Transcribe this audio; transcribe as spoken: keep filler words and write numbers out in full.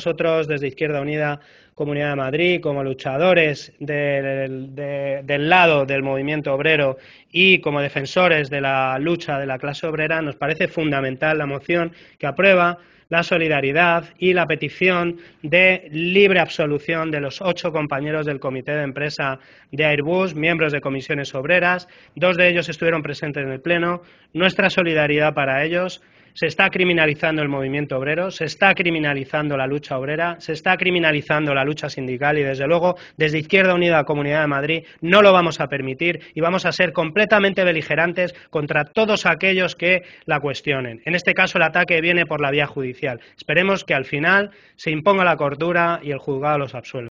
nosotros desde Izquierda Unida Comunidad de Madrid, como luchadores del, de, del lado del movimiento obrero y como defensores de la lucha de la clase obrera, nos parece fundamental la moción que aprueba la solidaridad y la petición de libre absolución de los ocho compañeros del comité de empresa de Airbus, miembros de comisiones obreras. Dos de ellos estuvieron presentes en el Pleno. Nuestra solidaridad para ellos. Se está criminalizando el movimiento obrero, se está criminalizando la lucha obrera, se está criminalizando la lucha sindical y, desde luego, desde Izquierda Unida Comunidad de Madrid no lo vamos a permitir y vamos a ser completamente beligerantes contra todos aquellos que la cuestionen. En este caso, el ataque viene por la vía judicial. Esperemos que al final se imponga la cordura y el juzgado los absuelva.